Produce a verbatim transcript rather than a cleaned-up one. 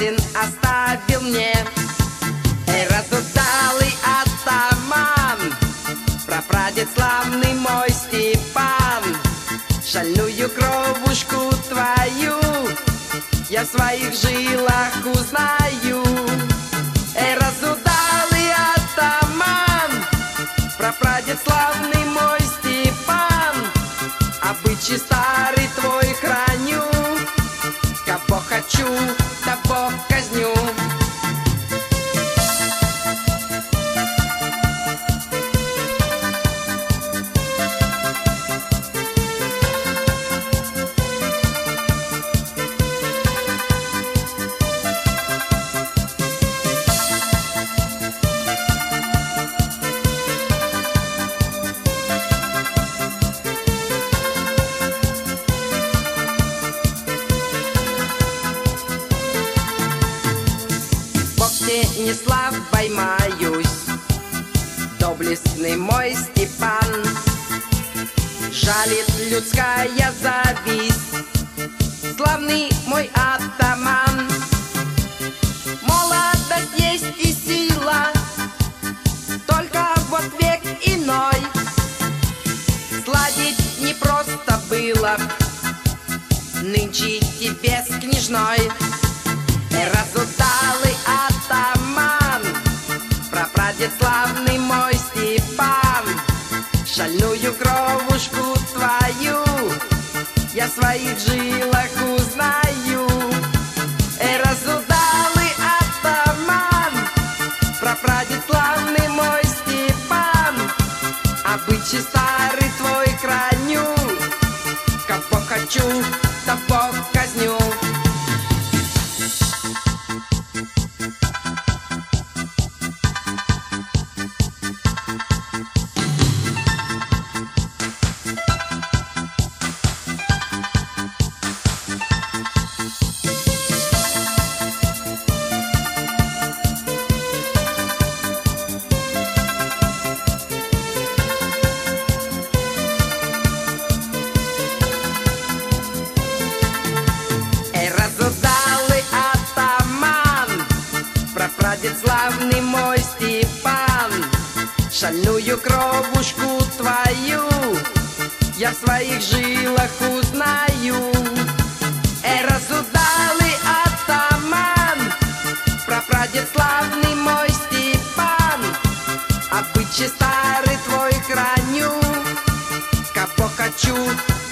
ясен оставил мне. Эй, разудалый атаман, прапрадед славный мой Степан, шальную кровушку твою я в своих жилах узнаю. Эй, разудалый атаман, прапрадед славный мой Степан, обычай старый твой храню, кого хочу, того казню. Не славой маюсь, доблестный мой Степан, жалит людская зависть, славный мой атаман. Молодость есть и сила, только вот век иной, сладить не просто было нынче тебе с княжной. Эй, разудалый атаман, прапрадед славный мой Степан, шальную кровушку твою я в своих жилах узнаю. Эй, разудалый атаман, прапрадед славный мой Степан, обычай старый твой храню, кого хочу, того казню. Прапрадед славный мой Степан, шальную кровушку твою я в своих жилах узнаю. Эй, разудалый атаман, прапрадед славный мой Степан, обычай старый твой храню, кого хочу,